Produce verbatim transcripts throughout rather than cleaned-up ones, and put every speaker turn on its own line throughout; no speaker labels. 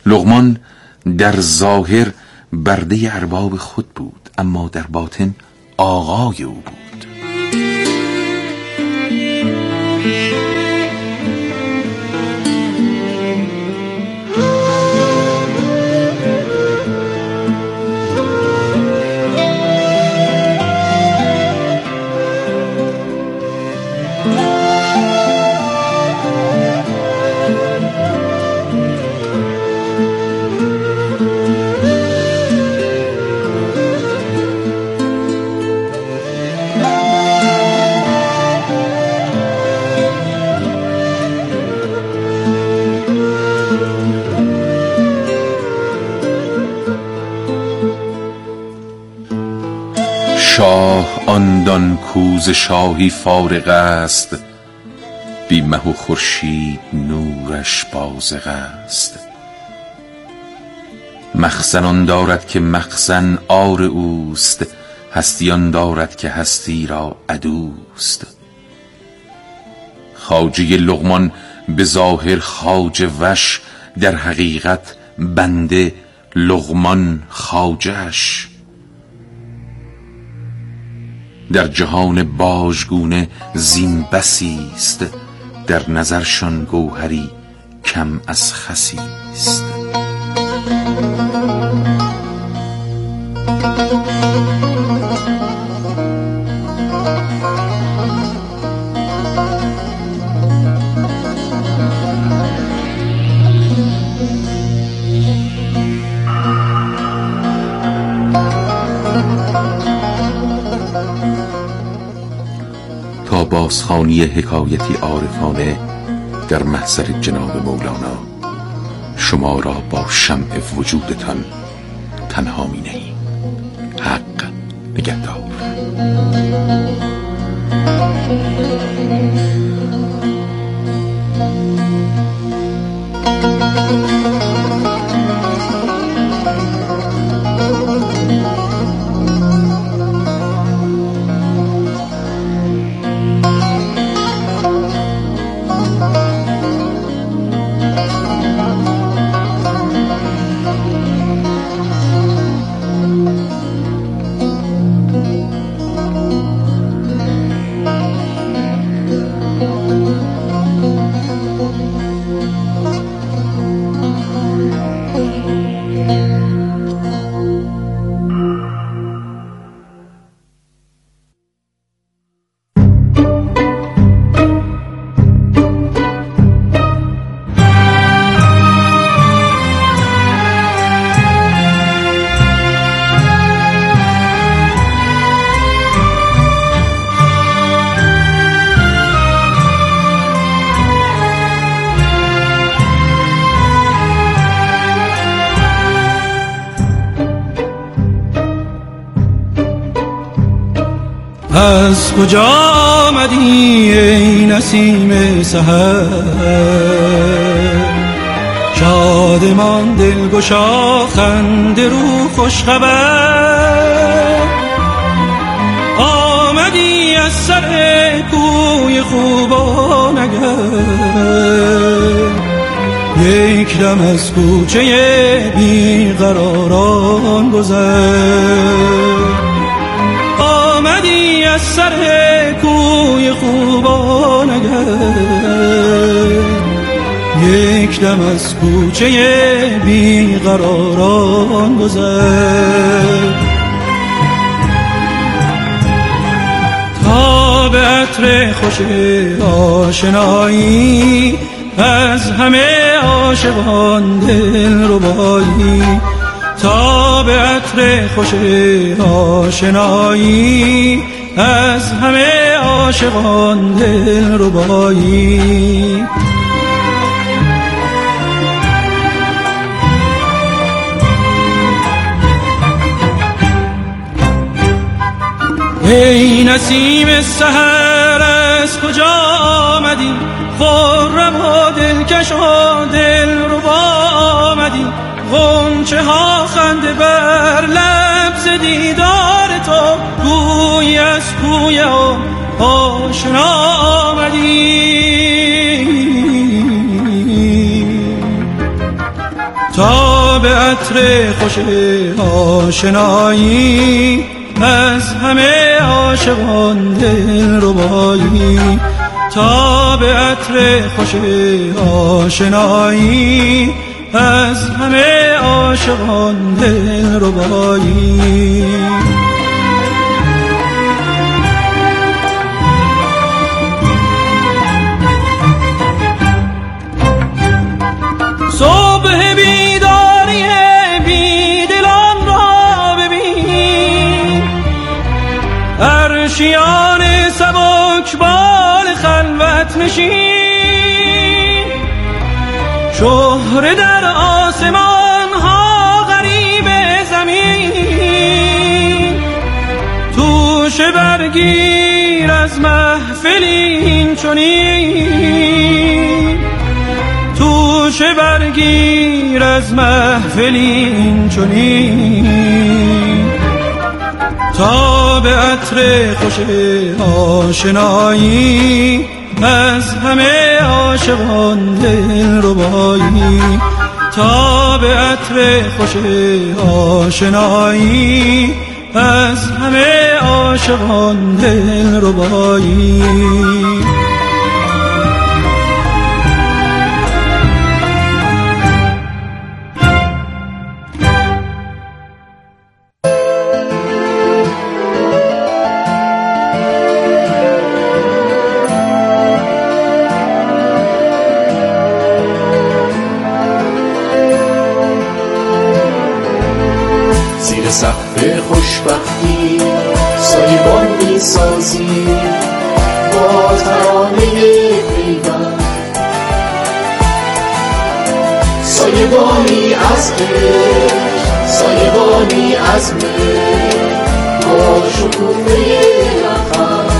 لقمان در ظاهر برده ارباب خود بود، اما در باطن آقای او بود. شاه آن دان کو ز شاهی فارغ است، بی مه و خورشید نورش بازغ است. مخزن آن دارد که مخزن آر اوست، هستی آن دارد که هستی را عدوست. خواجه لقمان به ظاهر خواجه وش، در حقیقت بنده لقمان خواجه‌اش. در جهان باژگونه زین بسی است، در نظرشان گوهری کم از خسی است. تا بازخوانی حکایتی عارفانه در محضر جناب مولانا شما را با شمع وجودتان تنها می نهیم. حق نگهدار.
از کجا آمدی ای نسیم سحر، شادمان دلگشا خنده رو خوش خبر. آمدی از سر کوی خوبان اگر، یک دم از کوچه بیقراران گذر. آمدی از سر کوی خوبان اگر، یک دم از کوچه بیقراران گذر. تا به عطر خوش آشنایی از همه عاشقان دل ربایی. تا به عطر خوش آشنایی از همه عاشقان دل ربایی. ای نسیم سحر از کجا آمدی، خرم و دلکش و دلربا آمدی. غنچه ها خنده بر لب ز دیدار تو، گوی از کوی آشنا آمدی. تا به عطر خوش آشنایی از همه عاشقان دلربایی. تا به عطر خوش آشنایی از همه عاشقان دلربایی. صبح بیداری بیدلان را ببین، عرشیان سبک بال خلوت نشین. شهره در آسمان ها غریب زمین، توشه برگیر از محفل این چنین. توشه برگیر از محفل این چنین. تا به عطر خوش آشنایی از همه عاشقان دلربایی. تا به عطر خوش آشنایی از همه عاشقان دلربایی.
سقف خوشبختی سایبان می سازی با ترانه پیوند. سایبانی از عشق، سایبانی از مهر با شکوفه لبخند.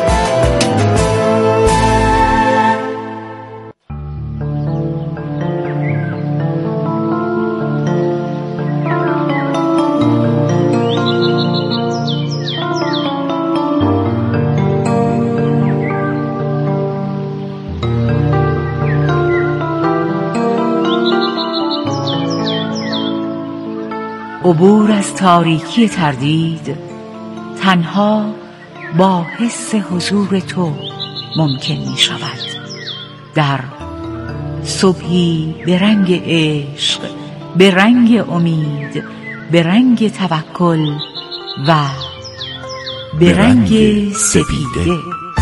عبور از تاریکی تردید تنها با حس حضور تو ممکن می شود. در صبحی به رنگ عشق، به رنگ امید، به رنگ توکل و به رنگ سپیده.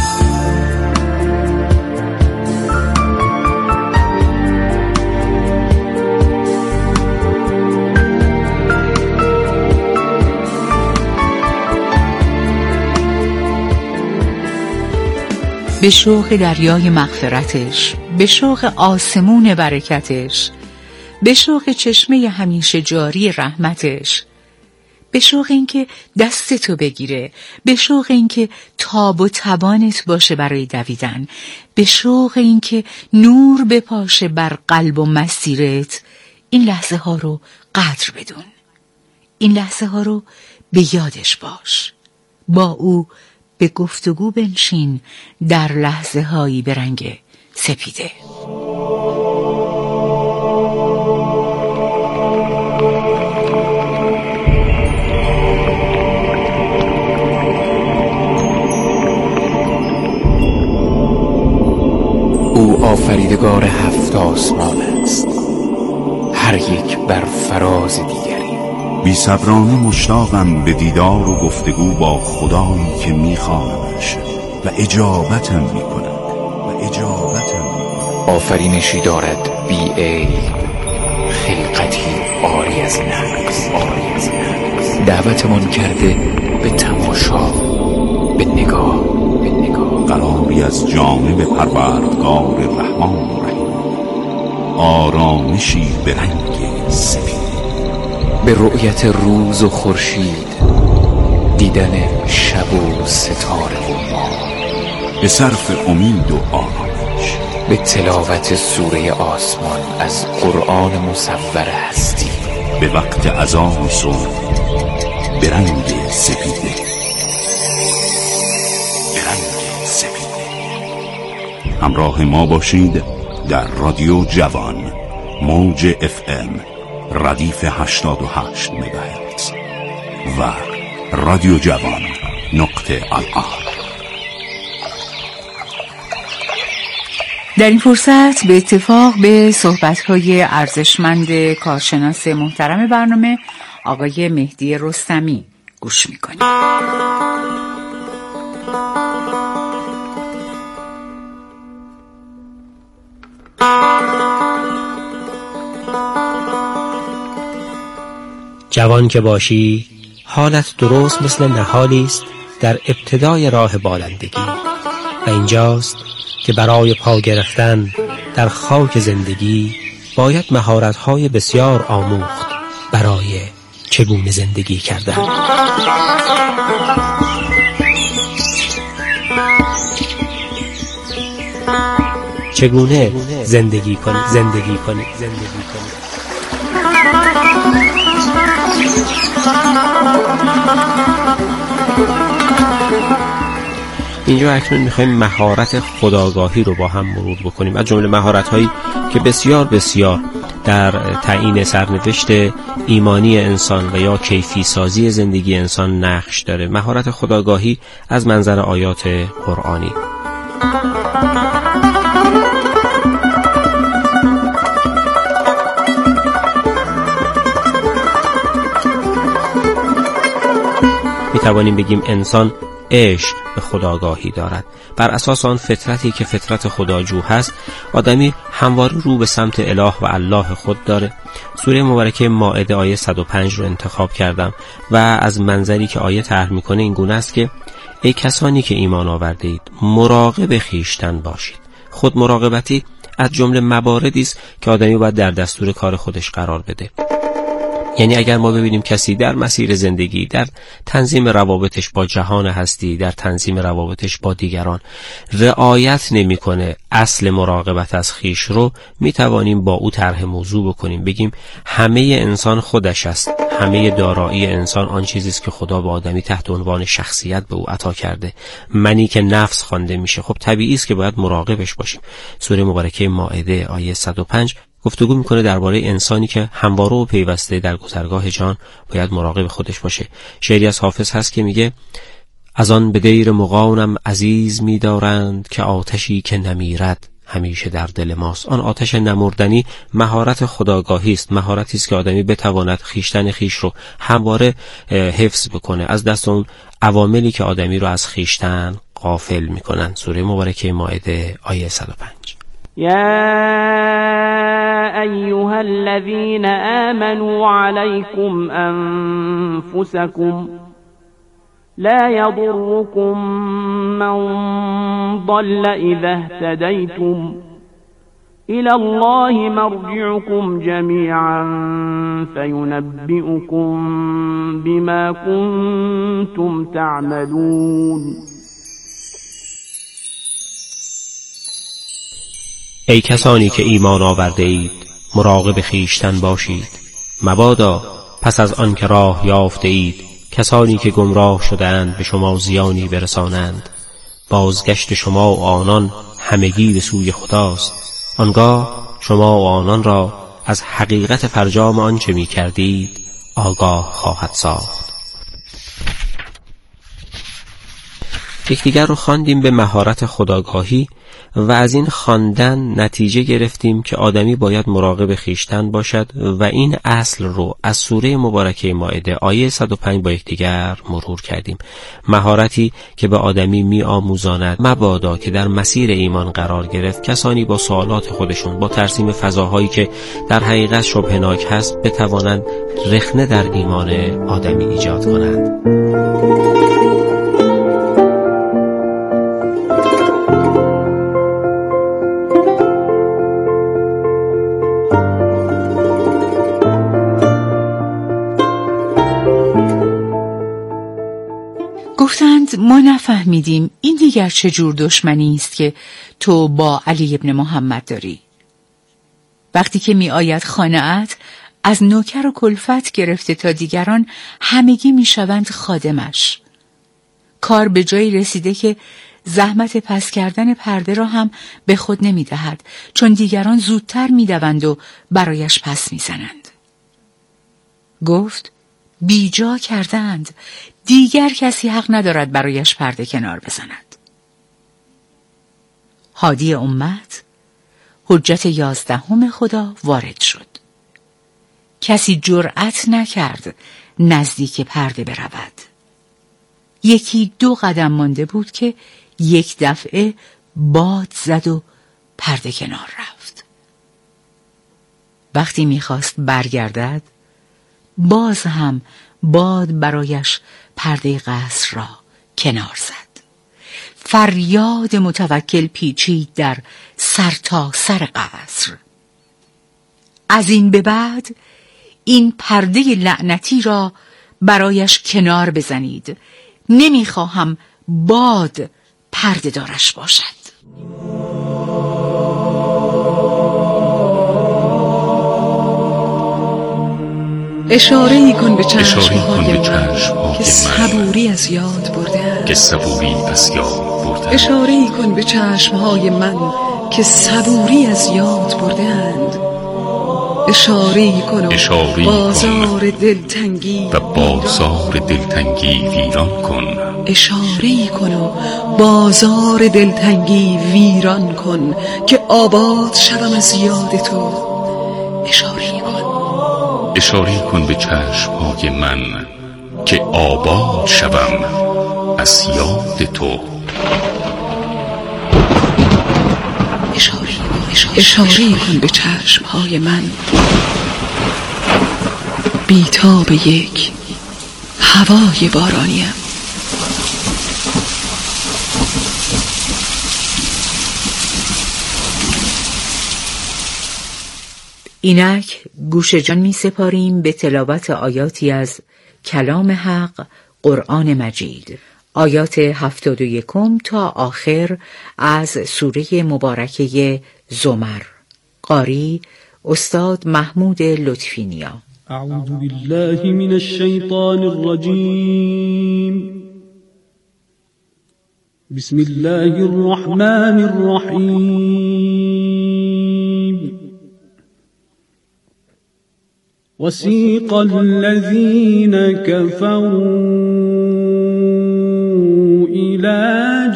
به شوق دریای مغفرتش، به شوق آسمون برکتش، به شوق چشمه همیشه جاری رحمتش، به شوق اینکه دست تو بگیره، به شوق اینکه تاب و توانت باشه برای دویدن، به شوق اینکه نور بپاشه بر قلب و مسیرت. این لحظه ها رو قدر بدون، این لحظه ها رو به یادش باش. با او به گفتگو بنشین در لحظه هایی به رنگ سپیده.
او آفریدگار هفت آسمان است، هر یک بر فراز دیگری.
بی صبرانه مشتاقم به دیدار و گفتگو با خدایی که میخوانمش و اجابتم میکند و اجابتم میکند.
آفرینشی دارد بی عیب، خلقتی عاری از نقص، عاری از نقص. دعوتمان کرده به تماشا، به نگاه، به نگاه.
قراری از جانب پروردگار رحمان رحیم، آرامشی به رنگ سپید.
به رؤیت روز و خورشید، دیدن شب و ستاره و ماه.
به صرف امید و آرامش،
به تلاوت سوره آسمان از قرآن مصور هستی.
به وقت اذان صبح به رنگ سپیده، به رنگ سپیده. همراه ما باشید در رادیو جوان، موج اف ام ردیف هشتاد و هشت مگاهرتز و رادیو جوان نقطه آر.
در این فرصت به اتفاق به صحبت‌های ارزشمند کارشناس محترم برنامه آقای مهدی رستمی گوش می‌کنیم.
جوان که باشی حالت درست مثل نهالی است در ابتدای راه بالندگی و اینجاست که برای پا گرفتن در خاک زندگی باید مهارت‌های بسیار آموخت برای چگونه زندگی کردن. چگونه زندگی کنی زندگی کنی زندگی کنی اینجا اکنون میخوایم مهارت خودآگاهی رو با هم مرور بکنیم. از جمله مهارت‌هایی که بسیار بسیار در تعیین سرنوشت ایمانی انسان و یا کیفی سازی زندگی انسان نقش داره. مهارت خودآگاهی از منظر آیات قرآنی. میتوانیم بگیم انسان عشق به خودآگاهی دارد. بر اساس آن فطرتی که فطرت خداجو هست، آدمی همواره رو به سمت اله و الله خود داره. سوره مبارکه مائده آیه صد و پنج رو انتخاب کردم و از منظری که آیه طرح میکنه این گونه است که ای کسانی که ایمان آورده اید مراقب خویشتن باشید. خود مراقبتی از جمله مواردی است که آدمی باید در دستور کار خودش قرار بده. یعنی اگر ما ببینیم کسی در مسیر زندگی، در تنظیم روابطش با جهان هستی، در تنظیم روابطش با دیگران رعایت نمی‌کنه اصل مراقبت از خیش رو، میتوانیم با او طرح موضوع بکنیم، بگیم همه انسان خودش است، همه دارایی انسان آن چیزی است که خدا به آدمی تحت عنوان شخصیت به او عطا کرده، منی که نفس خوانده میشه. خب طبیعی است که باید مراقبش باشیم. سوره مبارکه مائده آیه صد و پنج گفتگو میکنه درباره انسانی که همواره و پیوسته در گذرگاه جان باید مراقب خودش باشه. شعری از حافظ هست که میگه از آن به دیر مغانم عزیز می‌دارند که آتشی که نمیرد همیشه در دل ماست. آن آتش نمردنی مهارت خودآگاهی است، مهارتی است که آدمی بتواند خیشتن خیش رو همواره حفظ بکنه از دست اون عواملی که آدمی رو از خیشتن غافل میکنن. سوره مبارکه مائده آیه صد و پنج.
يا أيها الذين آمنوا عليكم أنفسكم لا يضركم من ضل إذا اهتديتم إلى الله مرجعكم جميعا فينبئكم بما كنتم تعملون.
ای کسانی که ایمان آورده اید مراقب خویشتن باشید، مبادا پس از آن که راه یافته اید کسانی که گمراه شدند به شما زیانی برسانند. بازگشت شما و آنان همگی به سوی خداست، آنگاه شما و آنان را از حقیقت فرجام آنچه می کردید آگاه خواهد ساخت. یکدیگر رو خواندیم به مهارت خودآگاهی و از این خواندن نتیجه گرفتیم که آدمی باید مراقب خویشتن باشد و این اصل رو از سوره مبارکه مائده آیه صد و پنج با یکدیگر مرور کردیم. مهارتی که به آدمی می آموزاند مبادا که در مسیر ایمان قرار گرفت کسانی با سوالات خودشون، با ترسیم فضاهایی که در حقیقت شبهناک هست، بتوانند رخنه در ایمان آدمی ایجاد کنند.
گفتند ما نفهمیدیم این دیگر چه جور دشمنی است که تو با علی ابن محمد داری. وقتی که می آید خانه‌ات از نوکر و کلفت گرفته تا دیگران همگی می شوند خادمش. کار به جایی رسیده که زحمت پس کردن پرده را هم به خود نمی دهد، چون دیگران زودتر می دوند و برایش پس می زنند. گفت بیجا کردند، دیگر کسی حق ندارد برایش پرده کنار بزند. هادی امت، حجت یازدهم خدا وارد شد. کسی جرأت نکرد نزدیک پرده برود. یکی دو قدم مانده بود که یک دفعه باد زد و پرده کنار رفت. وقتی میخواست برگردد، باز هم باد برایش پرده قصر را کنار زد. فریاد متوکل پیچید در سر تا سر قصر. از این به بعد این پرده لعنتی را برایش کنار بزنید. نمیخواهم باد پرده دارش باشد.
اشاره ای کن به چشمهای من که صبوری از یاد برده
که صبوری از یاد برده
اشاره ای کن به چشمهای من که صبوری از یاد برده اند. اشاره ای کن و بازار دلتنگی
و بازار دلتنگی ویران کن.
اشاره ای کن و بازار دلتنگی ویران کن که آباد شوم از یاد تو. اشاره ای کن
اشاره کن به چشمهای من که آباد شوم از یاد تو.
اشاره اشاره کن به چشمهای من بیتاب یک هوای بارانیم.
اینک گوش جان می سپاریم به تلاوت آیاتی از کلام حق، قرآن مجید، آیات هفتاد و یکم تا آخر از سوره مبارکه زمر. قاری استاد محمود لطفی نیا.
اعوذ بالله من الشیطان الرجیم. بسم الله الرحمن الرحیم. وسیق الذین كفروا إلى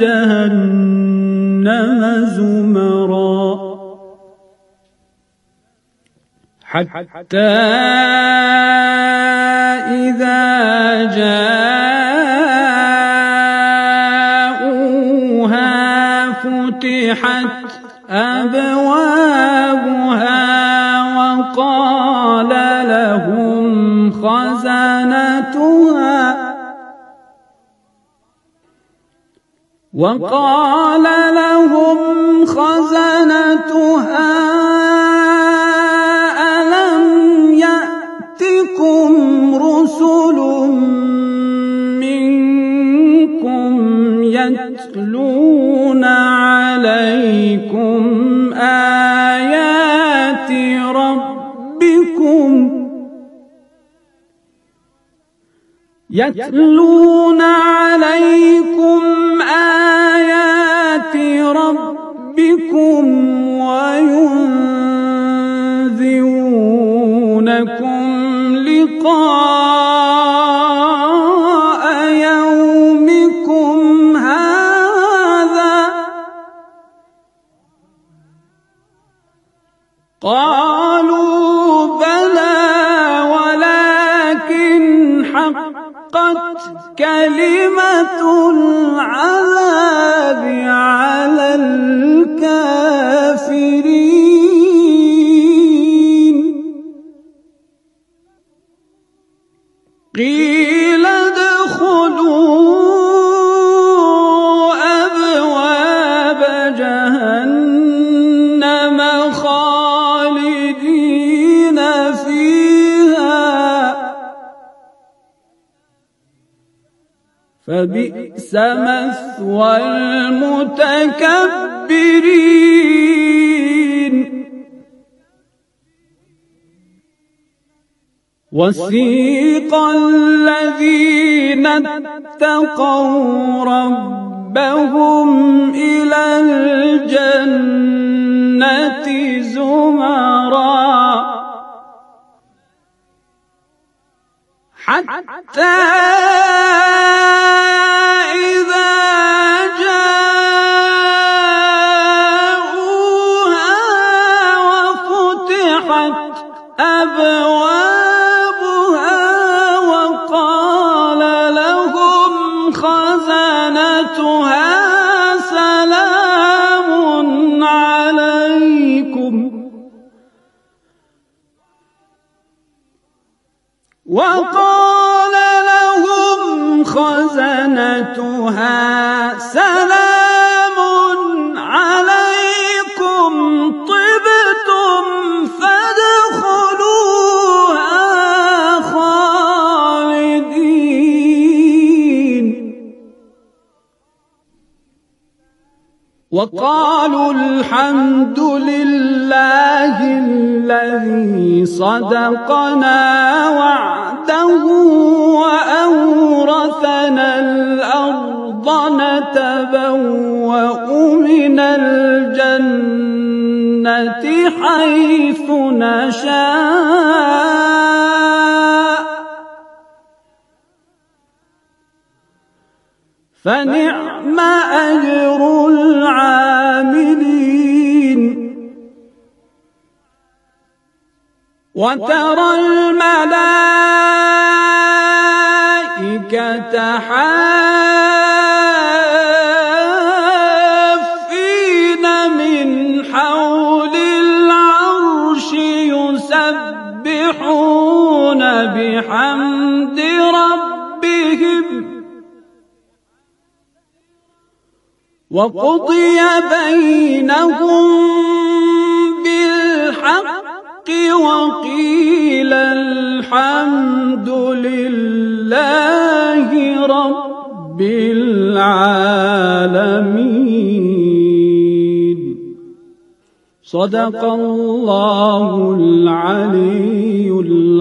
جهنم زمرا حتى إذا جاءوها فتحت أبوابها وقال لهم خزنتها وقال لهم خزنتها ألم يأتكم رسل منكم يتلون عليكم آيات ربكم يتلون عليكم آيات ربكم وينذرونكم لقاء يومكم هذا قالوا بلى ولكن حقت كلمة العذاب على الكافرين قيل ادخلوا أبواب جهنم خالدين فيها فبئس مثوى المتكبرين وسيق الذين اتقوا ربهم إلى الجنة زمرا
حتى إذا جاءوها وفتحت أبوابها وقال لهم خزنتها سلام عليكم وقال لهم خزنتها سلام عليكم طبتم فادخلوها خالدين وقالوا الحمد لله الذي صدقنا وعده وأورثنا الأرض نتبوأ من الجنة حيث نشاء فنعم أجر العاملين وترى الملائكة حافين من حول العرش يسبحون بحمد ربهم وقضي بينهم بالحق وقيل الحمد لله رب العالمين صدق الله العلي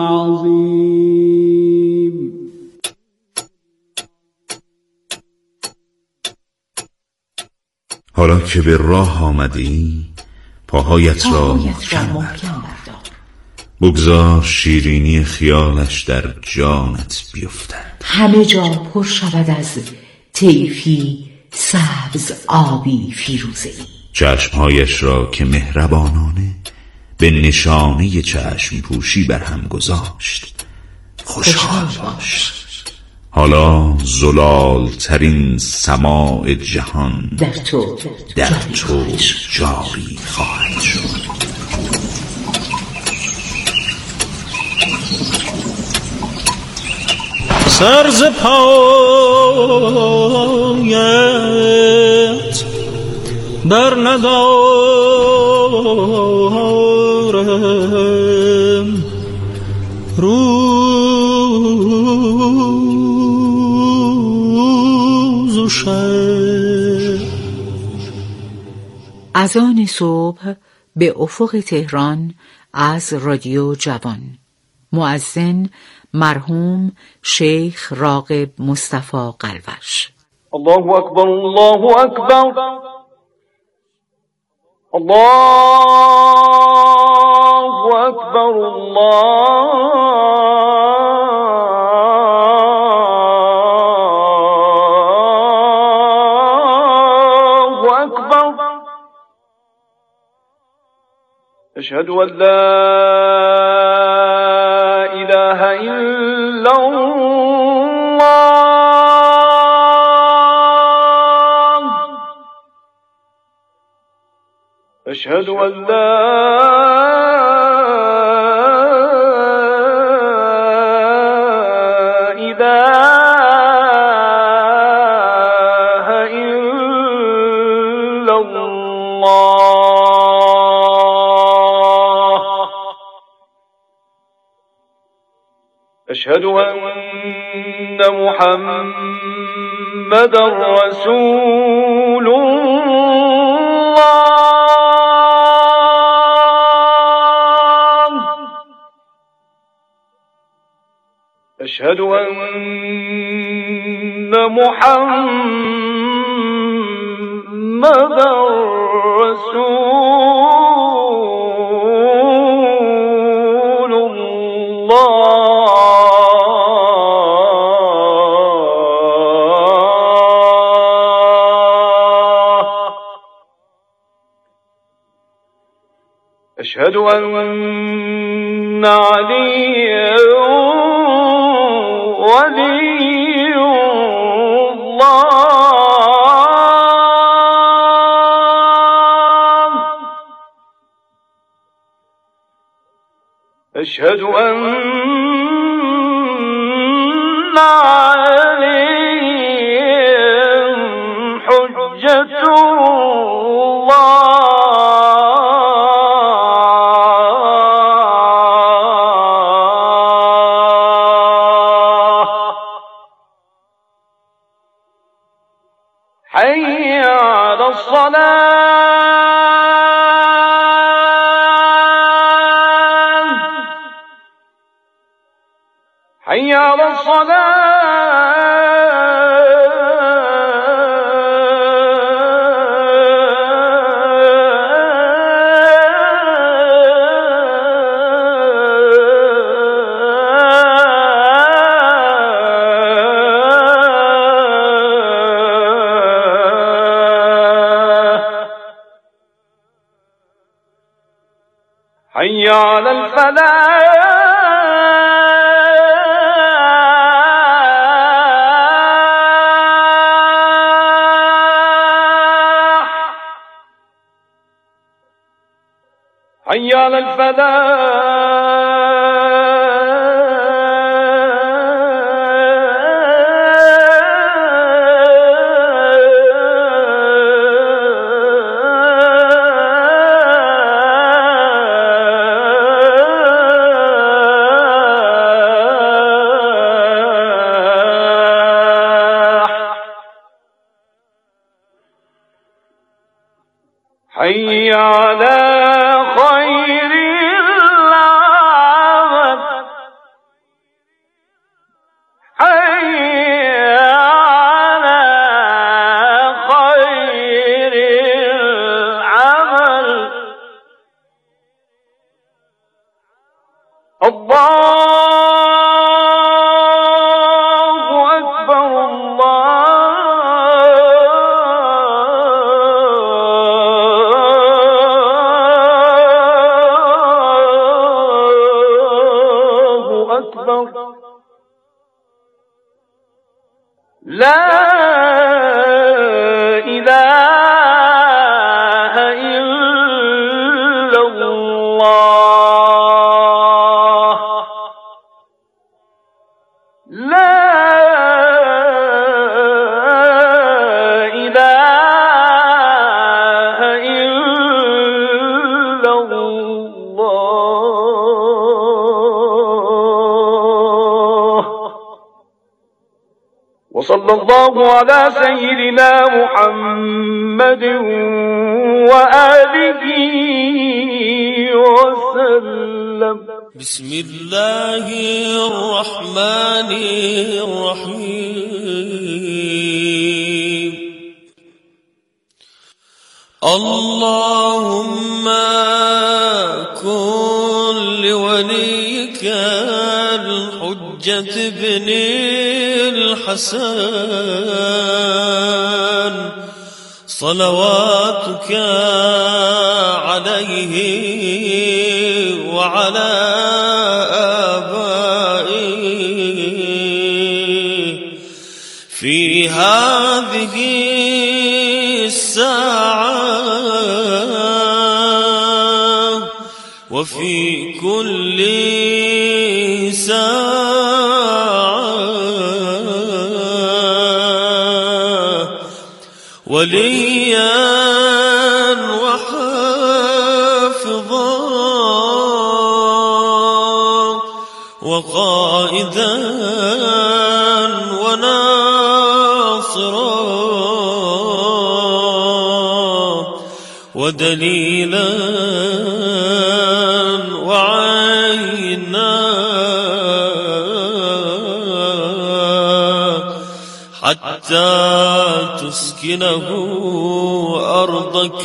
العظيم.
حالا که به راه آمدی پاهایت را محکم بردار، بگذار شیرینی خیالش در جانت بیفتد،
همه جا پر شود از طیفی سبز آبی فیروزه‌ای.
چشمهایش را که مهربانانه به نشانه چشم پوشی بر هم گذاشت خوشحال باش. حالا زلال ترین سماع جهان
در تو
در تو جاری خواهد شد.
سر ز پایت بر ندارم روز و شب.
اذان صبح به افق تهران از رادیو جوان. مؤذن مرحوم شیخ راغب مصطفی قلوش.
الله اکبر الله اکبر الله اکبر الله اکبر. اشهد ان لا اله الا الله اشهد ان لا اله الا الله اشهد ان محمدا رسول الله اشهد ان محمدا رسول الله أشهد أن عليا ولي الله أشهد أن عليا حجة الله حي على الصلاة حي على حي على الفلاح حي على حي على خير العمل حي على خير العمل الله أكبر لا إله إلا الله لا إله إلا الله وصلى الله على سيدنا محمد وآله وسلم.
بسم الله الرحمن الرحيم. اللهم كن لوليك الحجة بن الحسن صلواتك عليه وعلى آبائه في هذه الساعة وفي كل ساعة وليا وحافظا وقائدا وناصرا ودليلا وعينا حتى تسكنه أرضك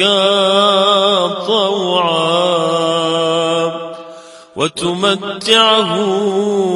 طوعا وتمتعه